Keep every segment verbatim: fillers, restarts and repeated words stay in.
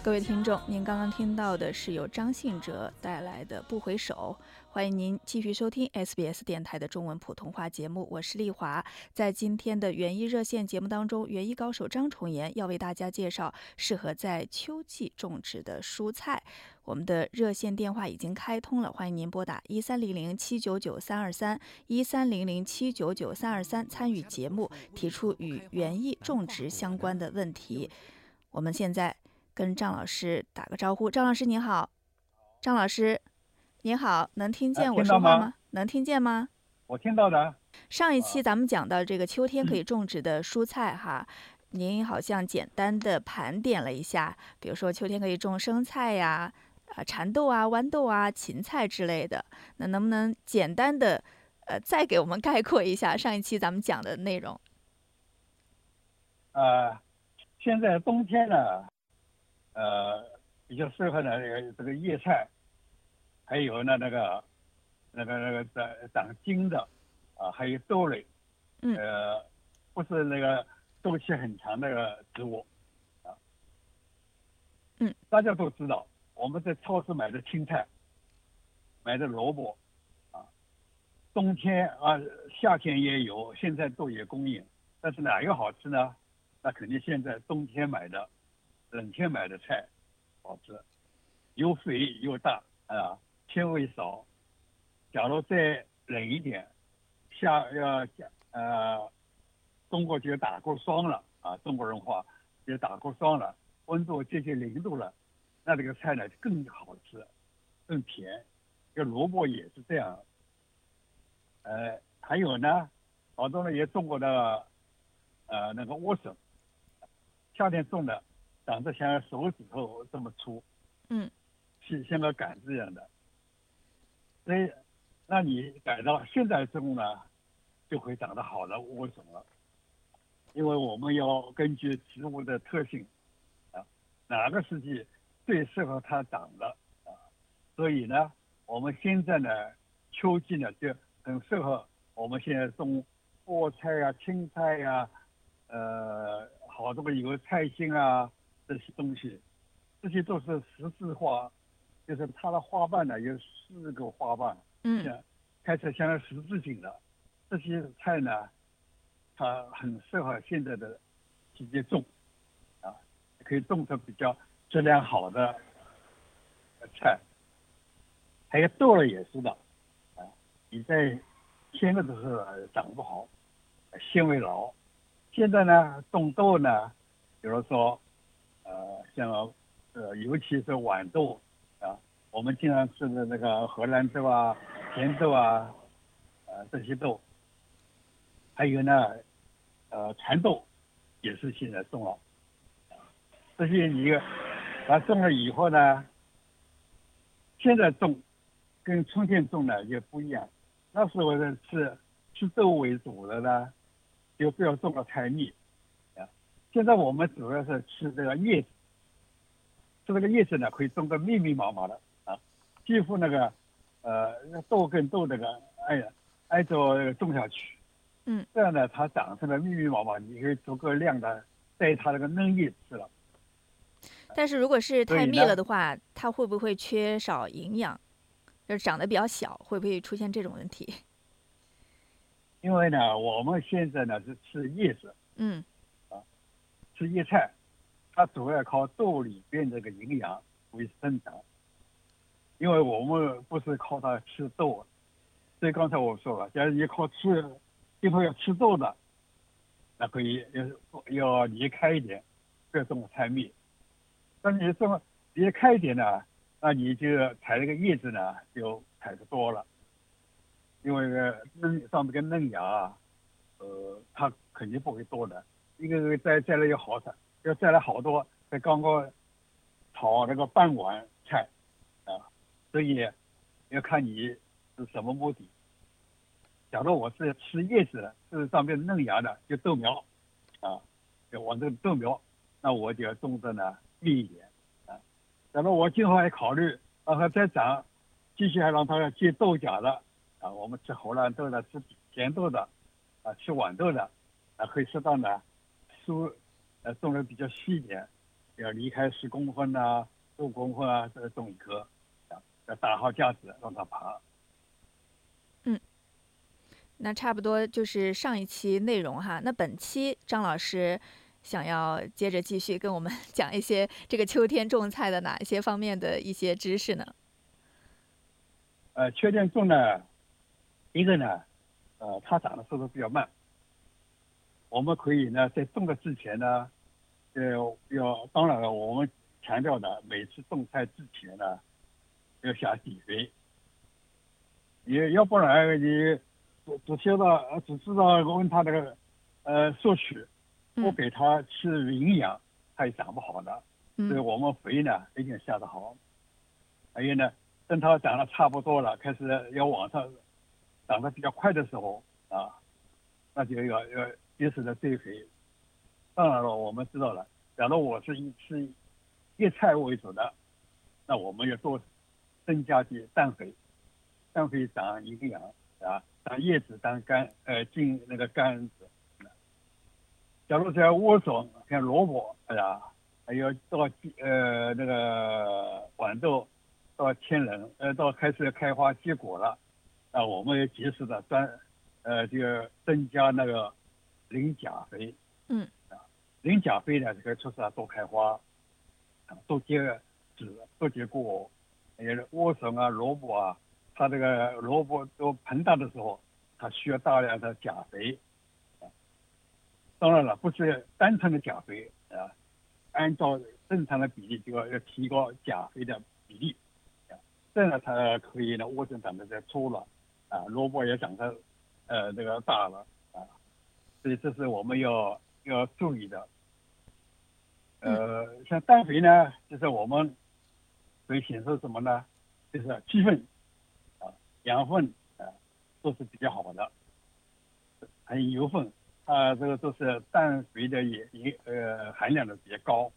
各位听众，您刚刚听到的是由张信哲带来的《不回首》，欢迎您继续收听 S B S 电台的中文普通话节目，我是丽华。在今天的园艺热线节目当中，园艺高手张崇岩要为大家介绍适合在秋季种植的蔬菜。我们的热线电话已经开通了，欢迎您拨打一三零零七九九三二三一三零零七九九三二三参与节目，提出与园艺种植相关的问题。我们现在跟张老师打个招呼，张老师您好。张老师您好，能听见我说话吗？ 吗能听见吗？ 我听到的。 上一期咱们讲到这个秋天可以种植的蔬菜哈，您好像简单的盘点了一下，比如说秋天可以种生菜呀、啊蚕豆啊、豌豆啊、芹菜之类的。那能不能简单的呃再给我们概括一下上一期咱们讲的内容？ 呃，现在冬天呢，呃，比较适合呢这个叶菜，还有呢那个那个那个长长茎的啊，还有豆类， 嗯， 呃，不是那个周期很长的那个植物啊。 嗯， 大家都知道，我们在超市买的青菜，买的萝卜啊，冬天啊夏天也有，现在都有供应。但是哪一个好吃呢？那肯定现在冬天买的、冷天买的菜好吃，又肥又大啊，纤维少。假如再冷一点，夏要呃，中国就打过霜了啊，中国人话就打过霜了，温度接近零度了，那这个菜呢更好吃，更甜。这萝卜也是这样。呃，还有呢，好多人也种过那个呃那个莴笋。夏天种的，长得像手指头这么粗， 嗯， 是像个杆子一样的。所以，那你改到现在种呢，就会长得好的莴笋了。因为我们要根据植物的特性啊，哪个时期最适合它长的啊，所以呢，我们现在呢，秋季呢就很适合我们现在种菠菜呀、青菜呀，呃。好多个有菜心啊，这些东西，这些都是十字花，就是它的花瓣呢有四个花瓣， 嗯， 开成像十字形的。这些菜呢，它很适合现在的季节种，啊，可以种成比较质量好的菜。还有豆类也是的，啊，你在鲜的时候长不好，纤维老。现在呢，种豆呢，比如说，呃，像呃，尤其是豌豆啊，我们经常吃的那个荷兰豆啊、甜豆啊，呃，这些豆，还有呢，呃，蚕豆也是现在种了。这些你把它种了以后呢，现在种跟春天种呢也不一样。那时候是吃吃豆为主的呢。就不要种了太密啊！现在我们主要是吃这个叶子，吃这个叶子呢，可以种得密密麻麻的啊，几乎那个呃豆跟豆那个挨挨着种下去， 嗯， 这样呢，它长成了密密麻麻，你可以足够量的带它那个嫩叶吃了。 但是如果是太密了的话，它会不会缺少营养？就是长得比较小，会不会出现这种问题？ 因为呢，我们现在呢是吃叶子， 嗯， 啊，吃叶菜，它主要靠豆里边这个营养为生长。因为我们不是靠它吃豆，所以刚才我说了，假如你靠吃，今后要吃豆的，那可以要要离开一点，不要种太密。但是你种离开一点呢，那你就采那个叶子呢就采的多了。因为嫩上面个嫩芽啊，呃，它肯定不会多的，一个个摘摘了要好采，要摘了好多，才刚刚炒那个半碗菜啊，所以要看你是什么目的。假如我是吃叶子的，是上面嫩芽的，就豆苗啊，就往这个豆苗，那我就要种的呢密一点啊。假如我今后还考虑让它再长，继续还让它接豆荚的。啊，我们吃荷兰豆的，吃甜豆的，啊，吃豌豆的，啊，可以适当的疏，呃，种的比较细一点， 要离开十公分啊、十五公分啊，这个种一棵，啊，要打好架子让它爬。 嗯，那差不多就是上一期内容哈。那本期张老师想要接着继续跟我们讲一些这个秋天种菜的哪一些方面的一些知识呢？ 呃，秋天种呢，一个呢，呃，它长的速度比较慢，我们可以呢在种的之前呢，呃，要当然了，我们强调的每次种菜之前呢，要下底肥，也要不然你只只知道只知道问它这个呃摄取，不给它吃营养，它也长不好的。所以我们肥呢一定下得好。还有呢，等它长得差不多了，开始要往上长得比较快的时候啊，那就要要及时的追肥。当然了，我们知道了，假如我是以吃叶菜为主的，那我们要多增加些氮肥，氮肥长营养啊，长叶子当干呃进那个杆子。假如在莴笋、像萝卜，哎呀，还有到呃那个豌豆到天人，呃到开始开花结果了，啊，我们要及时的专呃这个增加那个磷钾肥。 嗯。 磷钾肥呢，可以促使它多开花，多结籽，多结果。还有莴笋啊、萝卜啊，它这个萝卜都膨大的时候，它需要大量的钾肥。当然了，不是单纯的钾肥啊，按照正常的比例就要要提高钾肥的比例，啊，这样呢它可以呢莴笋长得再粗了，啊，萝卜也长得呃这个大了啊，所以这是我们要要注意的。呃，像氮肥呢，就是我们可以显示什么呢？就是鸡粪啊、羊粪啊都是比较好的，还有油粪。啊，这个都是氮肥的也也呃含量的比较高。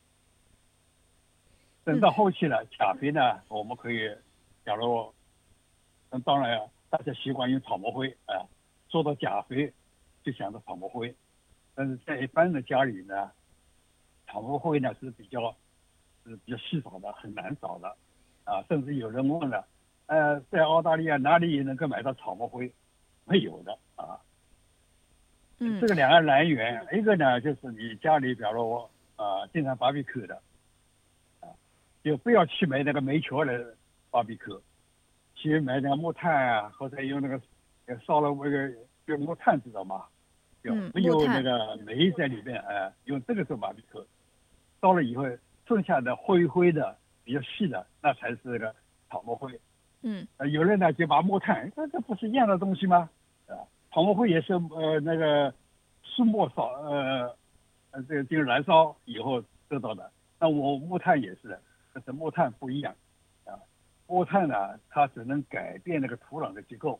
等到后期了，钾肥呢，我们可以，假如，那当然大家习惯用草木灰啊，说到钾肥就想到草木灰，但是在一般的家里呢，草木灰呢是比较是比较稀少的，很难找的，啊，甚至有人问了，呃，在澳大利亚哪里能够买到草木灰？没有的啊。这个两个来源，一个呢就是你家里，比如说我啊经常 barbecue 的，啊，就不要去买那个煤球来 barbecue，去买那个木炭啊，或者用那个烧了那个就木炭，知道吗？就没有那个煤在里面，哎、呃，用这个做 barbecue， 烧了以后剩下的灰灰的比较细的，那才是那个草木灰。 嗯， 呃，有人呢就把木炭，这这不是一样的东西吗？啊，草木灰也是呃那个树木烧呃呃这个经燃烧以后得到的。那我木炭也是，但是木炭不一样啊。木炭呢，它只能改变那个土壤的结构。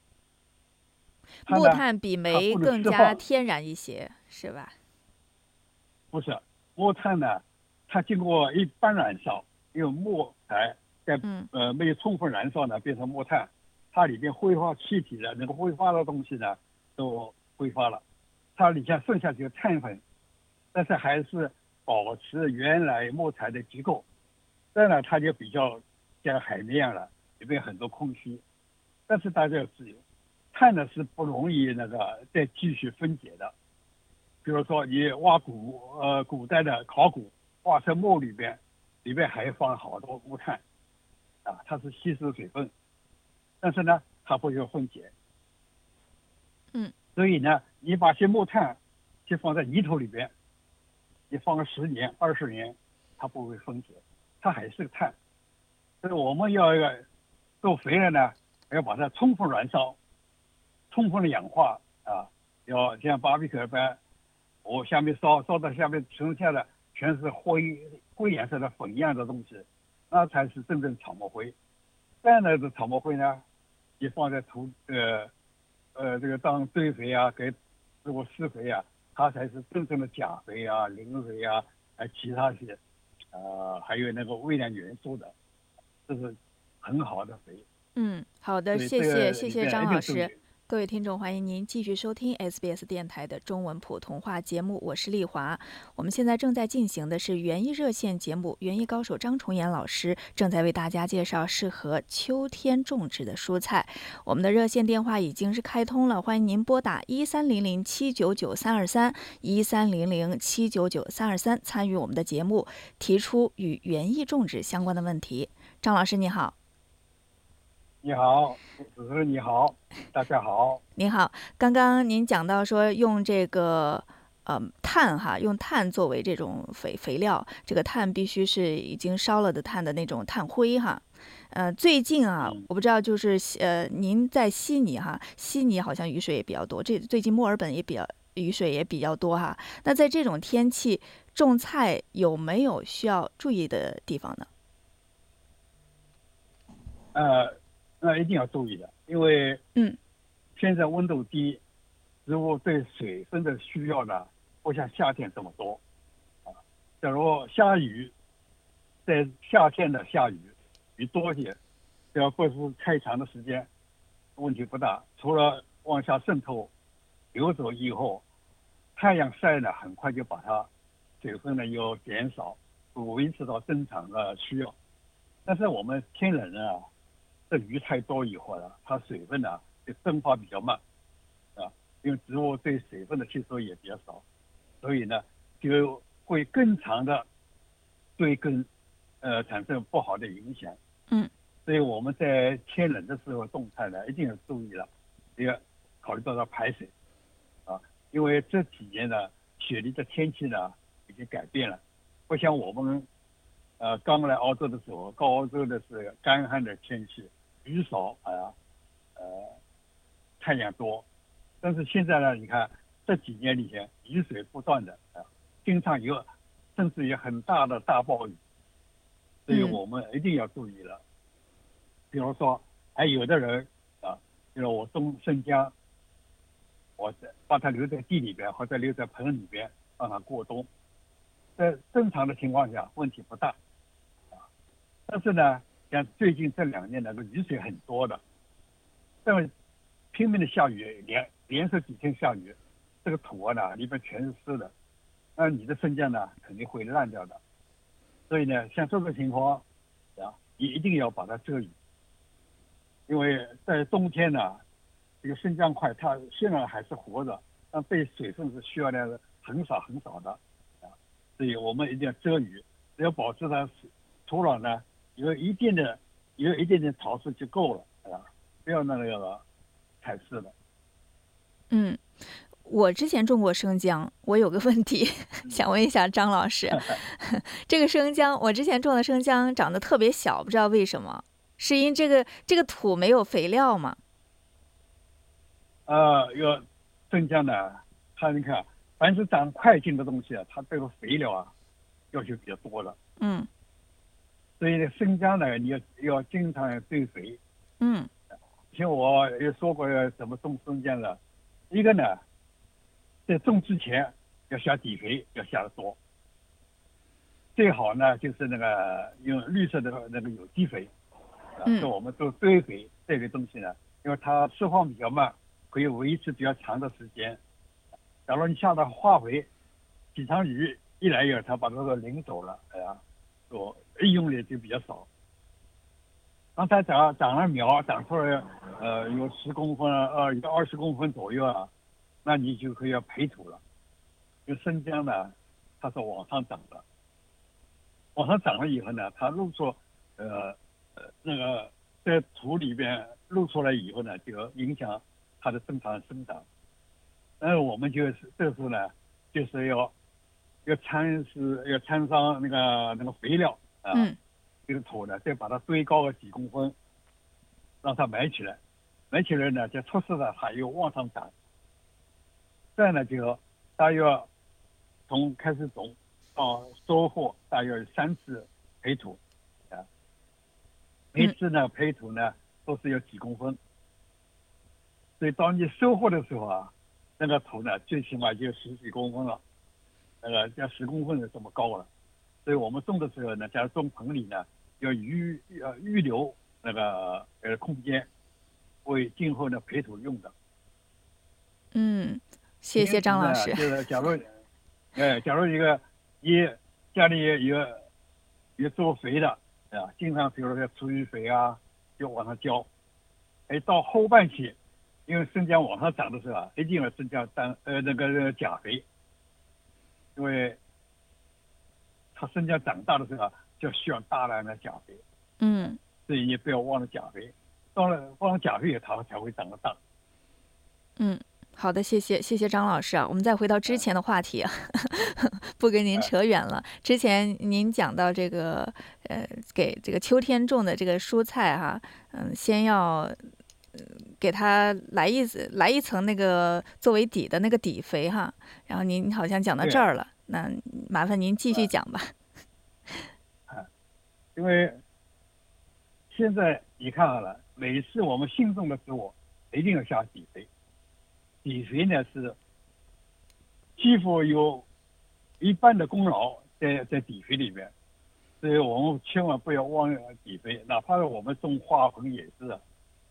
木炭比煤更加天然一些，是吧？ 不是，木炭呢，它经过一般燃烧，因为木材在呃没有充分燃烧呢，变成木炭。它里面挥发气体的那个挥发的东西呢，都挥发了，它里面剩下就是碳粉，但是还是保持原来木材的结构。这样呢，它就比较像海绵一样了，里面很多空气。但是大家要注意，碳呢是不容易那个再继续分解的。比如说你挖古呃古代的考古挖成墓里边，里边还放好多木炭，啊，它是吸收水分。但是呢，它不会分解。 嗯， 所以呢，你把些木炭就放在泥土里边，你放个十年、二十年，它不会分解，它还是个碳。所以我们要做肥了呢，要把它充分燃烧，充分的氧化啊，要像巴比克般，我下面烧烧到下面剩下的全是灰灰颜色的粉一样的东西，那才是真正草木灰。这样的草木灰呢，也放在土呃呃这个当堆肥啊，给如果施肥啊，它才是真正的钾肥啊、磷肥啊，还其他些呃还有那个微量元素的，这是很好的肥。 嗯，好的，谢谢谢谢张老师。 各位听众，欢迎您继续收听 S B S 电台的中文普通话节目，我是丽华。我们现在正在进行的是园艺热线节目，园艺高手张崇岩老师正在为大家介绍适合秋天种植的蔬菜。我们的热线电话已经是开通了，欢迎您拨打一三零零七九九三二三一三零零七九九三二三参与我们的节目，提出与园艺种植相关的问题。张老师你好。 你好，主持人你好，大家好。 您好，刚刚您讲到说用这个呃碳哈，用碳作为这种肥肥料，这个碳必须是已经烧了的碳的那种碳灰哈。呃，最近啊，我不知道就是呃，您在悉尼哈，悉尼好像雨水也比较多，这最近墨尔本也比较雨水也比较多哈。那在这种天气种菜有没有需要注意的地方呢？ 呃。那一定要注意的，因为嗯， 现在温度低，植物对水分的需要呢，不像夏天这么多啊。假如下雨，在夏天的下雨，雨多些，只要不是太长的时间，问题不大。除了往下渗透、流走以后，太阳晒呢，很快就把它水分呢又减少，维持到正常的需要。但是我们天冷啊。这雨太多以后呢，它水分呢就蒸发比较慢，啊，因为植物对水分的吸收也比较少，所以呢就会更长的对根呃产生不好的影响。 嗯， 所以我们在天冷的时候种菜呢，一定要注意了，要考虑到它排水，啊，因为这几年呢雪梨的天气呢已经改变了，不像我们呃刚来澳洲的时候，高澳洲的是干旱的天气。雨少啊，呃，太阳多，但是现在呢，你看这几年里面雨水不断的啊，经常有，甚至有很大的大暴雨，所以我们一定要注意了。嗯、比如说，还有的人啊，就是我种生姜，我把它留在地里边或者留在盆里边让它过冬，在正常的情况下问题不大，啊，但是呢。像最近这两年那个雨水很多的，这么拼命的下雨，连连续几天下雨，这个土啊呢里边全是湿的，那你的生姜呢肯定会烂掉的。所以呢，像这种情况啊，你一定要把它遮雨，因为在冬天呢，这个生姜块它虽然还是活的，但被水分是需要的很少很少的啊，所以我们一定要遮雨，只要保持它土壤呢。有一定的有一定的潮湿就够了啊，不要那个太湿了。 嗯，我之前种过生姜，我有个问题想问一下张老师，这个生姜我之前种的生姜长得特别小，不知道为什么，是因这个这个土没有肥料吗？ 呃，要生姜呢，它你看，凡是长快茎的东西啊，它这个肥料啊要求比较多的。 嗯。 所以呢，生姜呢，你要要经常堆肥。 嗯， 像我也说过怎么种生姜了，一个呢，在种之前要下底肥，要下得多。最好呢，就是那个用绿色的那个有机肥，啊， 嗯， 是我们做堆肥这个东西呢，因为它释放比较慢，可以维持比较长的时间。假如你下的化肥，几场雨一来一它把这个淋走了，哎呀，说利用的就比较少。当它长长了苗，长出来呃有十公分呃有二十公分左右啊，那你就可以要培土了。因为生姜呢，它是往上长的，往上长了以后呢，它露出呃呃那个在土里边露出来以后呢，就影响它的正常生长。那我们就是这时候呢，就是要要掺是要掺上那个那个肥料。啊， 嗯， 这个土呢，再把它堆高个几公分，让它埋起来，埋起来呢，就促使它它又往上长。这样呢，就大约从开始种到收获大约三次培土，啊，每次呢培土呢都是有几公分，所以当你收获的时候啊，那个土呢最起码就十几公分了，那个要十公分的这么高了。所以我们种的时候呢，在种棚里呢，要预要预留那个呃空间，为今后的培土用的。 嗯，谢谢张老师。 就是假如，呃，假如一个你家里有有做肥的啊，经常比如说厨余肥啊，就往上浇。哎，到后半期，因为生姜往上涨的时候啊，一定要增加单呃那个那个钾肥，因为它生姜长大的时候啊，就需要大量的钾肥。 嗯， 所以你不要忘了钾肥，到了忘了钾肥，它才会长得大。 嗯。好的，谢谢谢谢张老师啊。我们再回到之前的话题啊，不跟您扯远了。之前您讲到这个呃，给这个秋天种的这个蔬菜哈，嗯，先要、呃、给它来一来一层那个作为底的那个底肥哈。然后您好像讲到这儿了，那麻烦您继续讲吧。 啊，因为现在你看好了，每次我们新种的植物一定要下底肥。底肥呢是几乎有一半的功劳在在底肥里面，所以我们千万不要忘了底肥，哪怕是我们种花盆也是啊。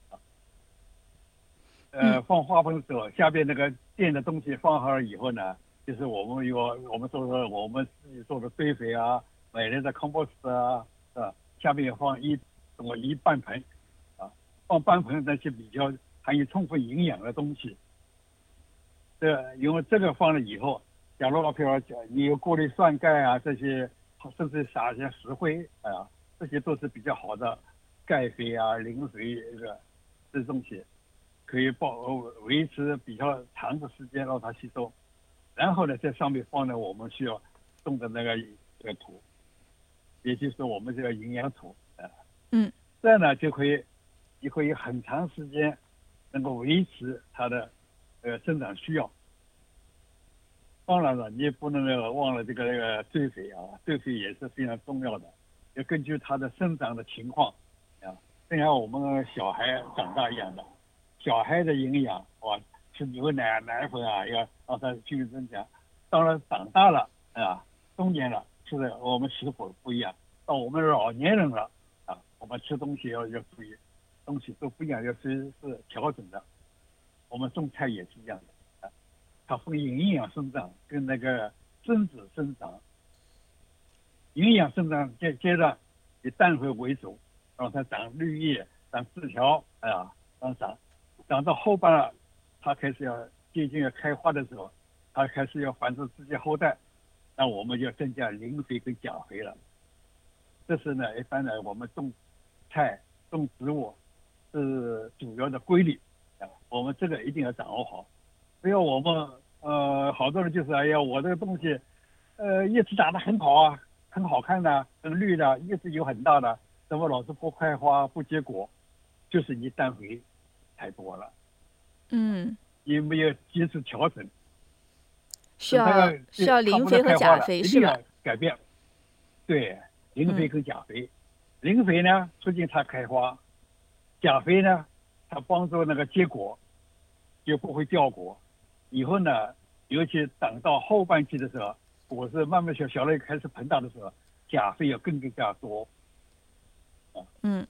呃，放花盆的时候，下边那个垫的东西放好了以后呢，就是我们有我们做的我们自己做的堆肥啊，买来的 compost 啊，是吧？下面放一什么一半盆啊，放半盆那些比较含有充分营养的东西。这因为这个放了以后，假如譬如说你有过滤酸钙啊这些，甚至撒一些石灰啊，这些都是比较好的钙肥啊、磷肥这个这东西，可以保维持比较长的时间让它吸收。然后呢，在上面放了我们需要种的那个这个土，也就是我们这个营养土啊。 嗯， 这样呢就可以，你可以很长时间能够维持它的。呃，生长需要。当然了，你也不能忘了这个那个堆肥啊，堆肥也是非常重要的，要根据它的生长的情况啊，就像我们小孩长大一样的，小孩的营养哇，吃牛奶、奶粉啊，要让它继续增强。当然长大了啊，中年了，吃的我们食谱不一样。到我们老年人了啊，我们吃东西要要注意，东西都不一样，要随时调整的。我们种菜也是一样的，啊，它分营养生长跟那个增殖生长。营养生长阶阶段以氮肥为主，让它长绿叶、长枝条，哎呀，让长长到后半了，它开始要接近要开花的时候，它开始要繁殖自己后代，那我们就增加磷肥跟钾肥了。这是呢，一般呢我们种菜、种植物是主要的规律。我们这个一定要掌握好，不要我们呃，好多人就是哎呀，我这个东西，呃，叶子长得很好啊，很好看的，很绿的，叶子有很大的，怎么老是不开花不结果？就是你氮肥太多了， 嗯， 你没有及时调整， 需要需要磷肥和钾肥是吧？ 改变，对，磷肥跟钾肥，磷肥呢促进它开花，钾肥呢。它帮助那个结果就不会掉果，以后呢，尤其长到后半期的时候，果实慢慢小小的开始膨大的时候，钾肥要更加多。啊， 嗯，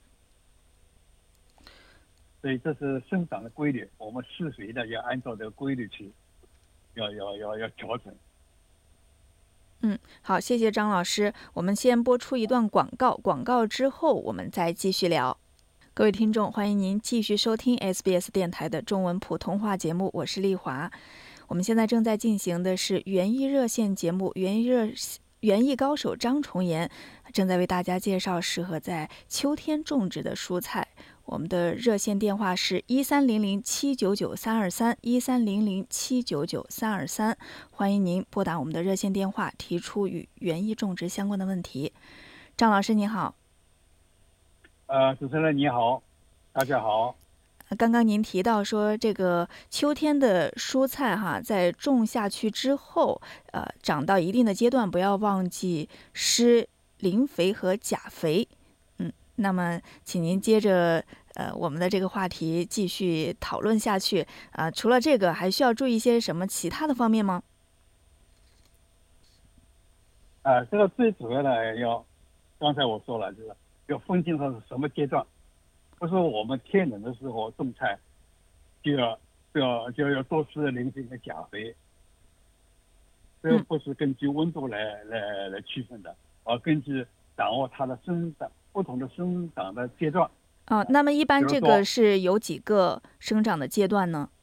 所以这是生长的规律，我们施肥的要按照这个规律去，要要要要调整。 嗯，好，谢谢张老师。我们先播出一段广告，广告之后我们再继续聊。各位听众，欢迎您继续收听 S B S 电台的中文普通话节目，我是丽华。我们现在正在进行的是园艺热线节目，园艺热园艺高手张崇岩正在为大家介绍适合在秋天种植的蔬菜。我们的热线电话是一三零零七九九三二三一三零零七九九三二三，欢迎您拨打我们的热线电话，提出与园艺种植相关的问题。张老师你好。 呃，主持人你好，大家好。 刚刚您提到说，这个秋天的蔬菜哈，在种下去之后，呃，长到一定的阶段，不要忘记施磷肥和钾肥。嗯，那么请您接着呃我们的这个话题继续讨论下去啊、呃。除了这个，还需要注意一些什么其他的方面吗？ 啊、呃，这个最主要的要，刚才我说了，就是。要分清它是什么阶段，不是我们天冷的时候种菜，就要就要就要多吃磷肥跟钾肥。这个不是根据温度来来来区分的，而根据掌握它的生长不同的生长的阶段。 哦，那么一般这个是有几个生长的阶段呢？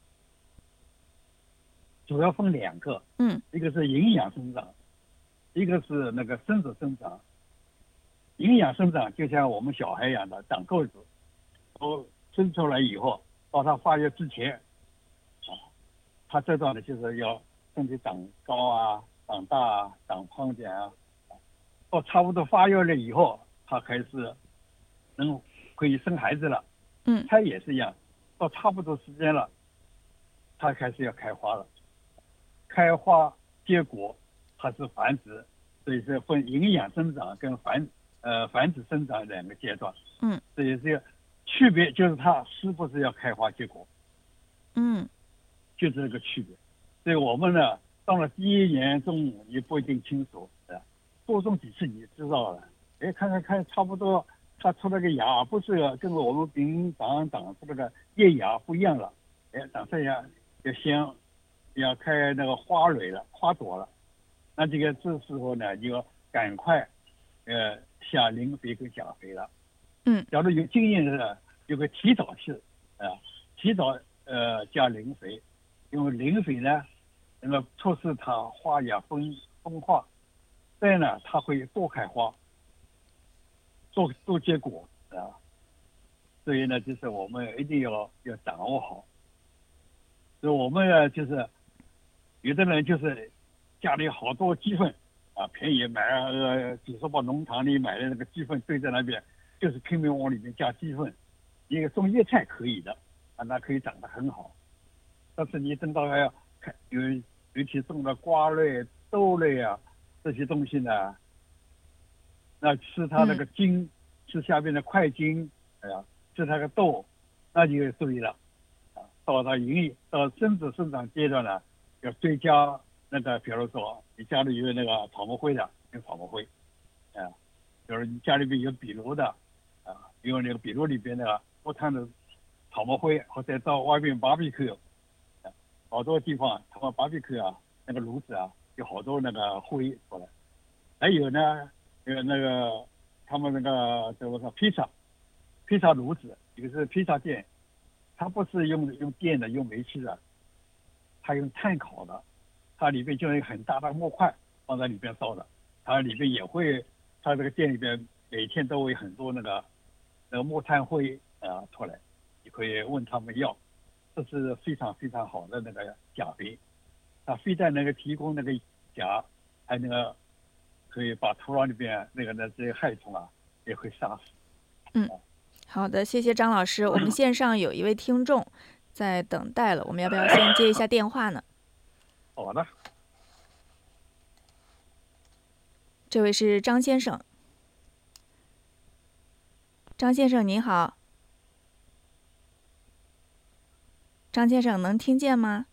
主要分两个， 嗯， 一个是营养生长，一个是那个生殖生长。营养生长就像我们小孩一样的长个子，都生出来以后，到他发育之前，啊，他这段呢就是要身体长高啊、长大啊、长胖点啊，到差不多发育了以后，他开始能可以生孩子了。 嗯， 它也是一样，到差不多时间了，它开始要开花了。开花结果还是繁殖，所以是分营养生长跟繁呃繁殖生长两个阶段。 嗯， 这也是区别，就是它是不是要开花结果。 嗯， 就这个区别。所以我们呢，到了第一年种也不一定清楚，啊，多种几次你知道了。哎，看看看，差不多它出了个芽，不是跟我们平常长出那个叶芽不一样了。哎，长这样要先要开那个花蕊了，花朵了。那这个这时候呢，就要赶快呃下磷肥跟钾肥了。 嗯， 假如有经验的，有个提早期啊，提早呃加磷肥，因为磷肥呢，那么促使它花芽分分化，再呢它会多开花，多多结果啊。所以呢，就是我们一定要要掌握好。所以我们呢，就是有的人就是家里好多鸡粪啊，便宜买呃几十包农场里买的那个鸡粪堆在那边，就是拼命往里面加鸡粪。一个种叶菜可以的啊，那可以长得很好。但是你等到要看有尤其种的瓜类、豆类啊这些东西呢，那吃它那个茎，嗯、吃下边的块茎，哎呀，吃它个豆，那就注意了啊。到它营到生殖生长阶段呢，要追加那个，比如说你家里有那个草木灰的，用草木灰，啊，比如你家里边有壁炉的，啊，用那个壁炉里边的不碳的草木灰，或者到外面 barbecue， 好多地方他们 barbecue 啊，那个炉子啊，有好多那个灰出来。还有呢，那个那个他们那个怎么说披萨，披萨炉子，一个是披萨店，它不是用用电的，用煤气的，它用炭烤的，它里面就有一个很大的木块放在里边烧的，它里面也会，它这个店里边每天都会很多那个那个木炭灰啊出来，你可以问他们要，这是非常非常好的那个钾肥，它非但能够提供那个钾，还那个可以把土壤里边那个那些害虫啊也会杀死。 嗯，好的，谢谢张老师。我们线上有一位听众在等待了，我们要不要先接一下电话呢？ 好的。 这位是张先生。张先生您好。张先生能听见吗？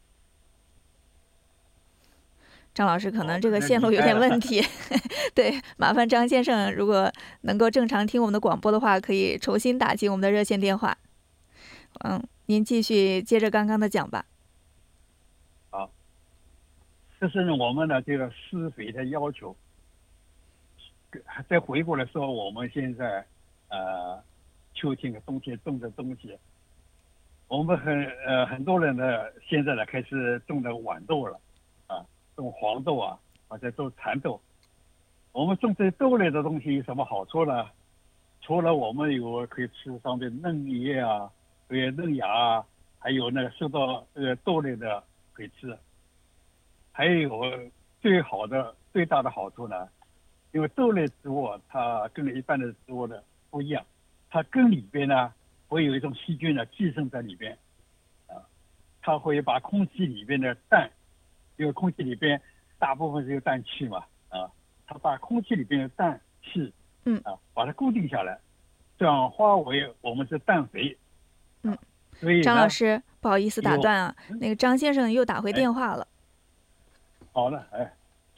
张老师可能这个线路有点问题，对，麻烦张先生如果能够正常听我们的广播的话，可以重新打进我们的热线电话。嗯，您继续接着刚刚的讲吧。 好，这是我们的这个施肥的要求。再回过来说，我们现在呃秋天和冬天种的东西，我们很呃很多人呢现在呢开始种的豌豆了。种黄豆啊，或者种蚕豆，我们种这些豆类的东西有什么好处呢？除了我们有可以吃上面嫩叶啊，还有嫩芽啊，还有那个受到这个豆类的可以吃。还有最好的最大的好处呢，因为豆类植物它跟一般的植物的不一样，它根里边呢会有一种细菌呢寄生在里边，啊，它会把空气里边的氮。因为空气里边大部分是有氮气嘛，啊，它把空气里边的氮气， 嗯， 啊，把它固定下来，转化为我们是氮肥。 嗯， 所以张老师，不好意思打断啊，那个张先生又打回电话了。 哎、好了，哎，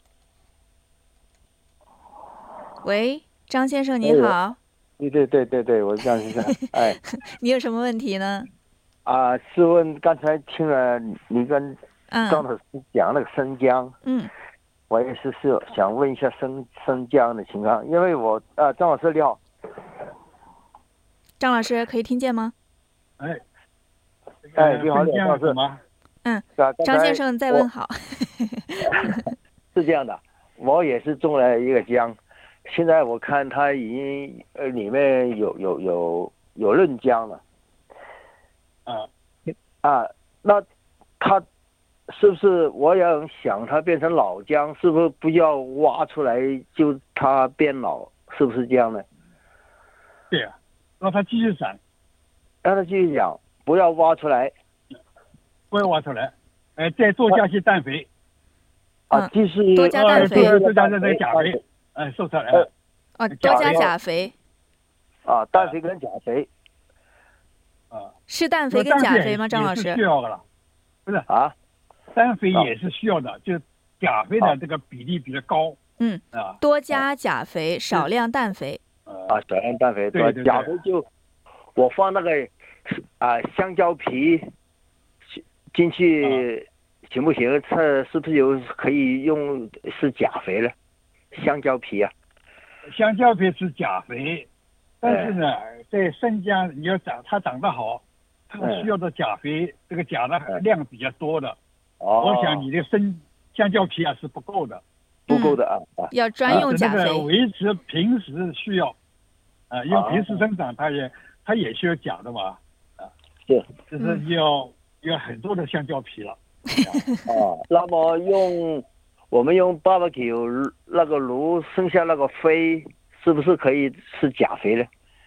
喂，张先生你好。 对对对对对，我是张先生。哎， 你有什么问题呢？ 啊，试问刚才听了你跟张嗯老师讲那个生姜， 嗯， 我也是是想问一下生生姜的情况，因为我啊，张老师你好， 张老师可以听见吗？ 哎， 哎，你好， 生姜李老师什么？ 嗯， 啊，刚才张先生在我问好。 是这样的，我也是种了一个姜，现在我看它已经呃里面有有有有嫩姜了啊， 啊，那它是不是我要想它变成老姜，是不是不要挖出来就它变老，是不是这样呢？ 对啊，让它继续长， 让它继续讲，不要挖出来不要挖出来，哎，再多加些氮肥， 啊， 嗯继续多加氮呃， 肥多多加这个钾肥，哎，瘦出来了。 哦， 钾多加肥钾肥， 啊，氮肥跟钾肥啊， 是氮肥跟钾肥吗？张老也是需师？ 要的了，不是啊， 氮肥也是需要的，就钾肥的这个比例比较高嗯， 啊。 多加钾肥，少量氮肥。 呃啊，少量氮肥对对对钾肥就我放那个啊香蕉皮进去行不行？这是不是有可以用是钾肥了？香蕉皮啊， 香蕉皮是钾肥，但是呢，在生姜你要长它长得好，它需要的钾肥这个钾的量比较多的。 哦， 我想你的生香蕉皮啊是不够的， 不够的啊啊要专用钾啊那个肥。 维持平时需要，啊，因为平时生长它也它也需要钾的嘛，啊， 是就是要要很多的香蕉皮了。 啊，那么用我们用 barbecue 那个炉剩下那个灰，是不是可以是钾肥呢？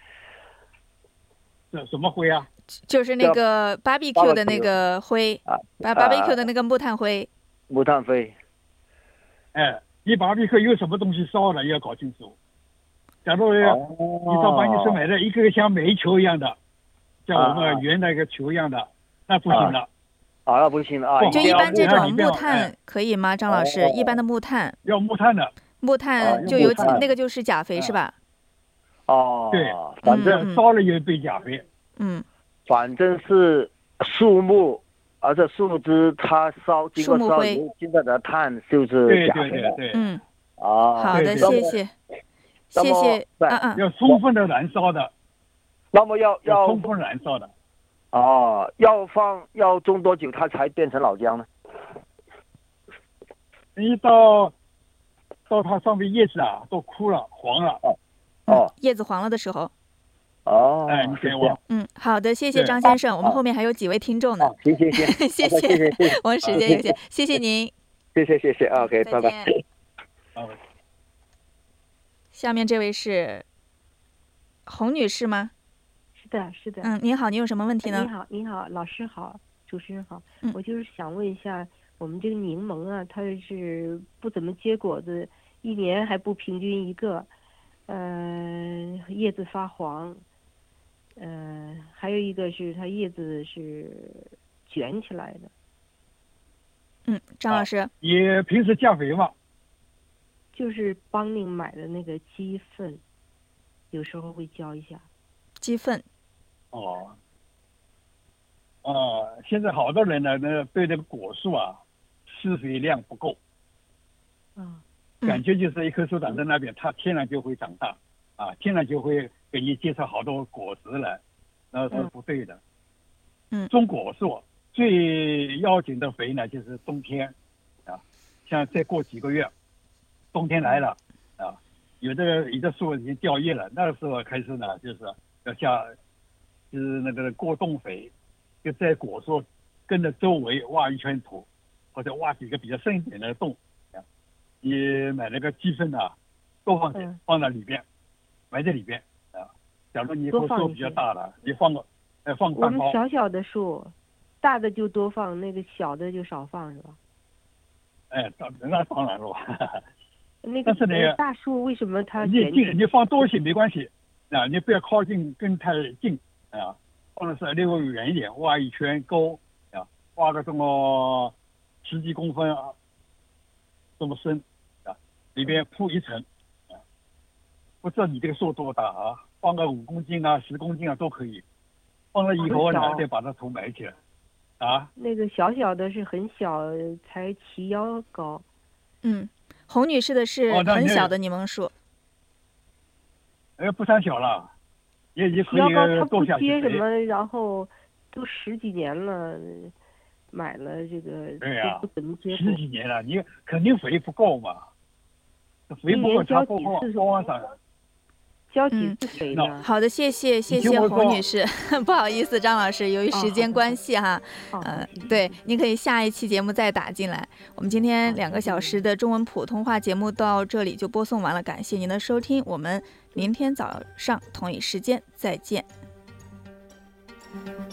这什么灰啊？ 就是那个 barbecue 的那个灰， 啊把 barbecue 的那个木炭灰。 木炭灰哎，你把那个有什么东西烧了，也要搞清楚。假如你哦， 到办公室买的一个个像煤球一样的，像我啊们圆的一个球一样的，那不行了。 啊，那不行了啊！ 不就一般这种木要要炭哎可以吗？张老师， 哦一般的木炭， 要木炭的， 木啊炭就有用木炭那个就是钾肥是吧？ 哦， 对反正嗯烧了有一杯钾肥。 嗯， 反正是树木，而且树枝它烧经过烧树木灰以后，现在的碳就是对钾肥了对对对， 嗯， 啊。 好的， 对谢谢， 那么谢谢， 对嗯嗯， 要充分的燃烧的， 那么要要要充分燃烧的。 哦，要放要种多久它才变成老姜呢？ 一到到它上面叶子啊都枯了黄了， 哦嗯，叶子黄了的时候， 哦， 哎，你是这样给我。 嗯，好的，谢谢对张先生，我们好后面还有几位听众呢啊，，行行行， 谢好的谢谢谢谢我们时间有限，谢谢您， 谢谢谢谢，OK， 再拜拜。 见。 啊下面这位是洪女士吗？ 是的，是的。 嗯，您好，您有什么问题呢？ 你好，你好，老师好，主持人好。 嗯我就是想问一下，我们这个柠檬啊，它是不怎么结果子，一年还不平均一个，嗯、叶子发黄，嗯、还有一个是它叶子是卷起来的， 嗯，张老师， 你平时加肥吗？ 就是帮您买的那个鸡粪，有时候会浇一下。 鸡粪， 哦，呃，现在好多人呢，那对那个果树啊，施肥量不够， 啊， 嗯感觉就是一棵树长在那边，它天然就会长大，啊，天然就会给你结出好多果实来，那是不对的。 嗯种果树最要紧的肥呢，就是冬天，啊，像再过几个月，冬天来了，啊，有的有的树已经掉叶了，那个时候开始呢，就是要下，就是那个过冬肥，就在果树跟着周围挖一圈土，或者挖几个比较深一点的洞，啊，你买那个鸡粪啊，多放点， 嗯放在里边，埋在里边啊。假如你以后树比较多放一些大了，你放个，呃，放我们蛋糕， 小小的树，大的就多放，那个小的就少放，是吧？ 哎，当那当然了， 那个但是呢呃大树为什么它你卷起近你放多些没关系，啊，你不要靠近跟太近啊，放的是离我远一点，挖一圈沟啊，挖个这么十几公分啊，这么深啊，里边铺一层啊，不知道你这个树多大啊，放个五公斤啊、十公斤啊都可以放了以后呢很小再把它头埋起来，啊， 那个小小的是很小，才齐腰高。 嗯，洪女士的是哦那那很小的柠檬树。 哎，不算小了，也也可齐腰高它以不种下去结什么， 肥。 然后都十几年了，买了这个对呀、 都不怎么结果十。几年了，你肯定肥不够嘛，肥不够一年浇它不往几次不往上。 浇几嗯次肥那呢？ 好的，谢谢谢谢听我说洪女士，不好意思，张老师，由于时间关系哈， 哦， 呃谢谢， 对谢谢， 您可以下一期节目再打进来。我们今天好两个谢谢小时的中文普通话节目到这里就播送完了，感谢您的收听，我们明天早上同一时间再见。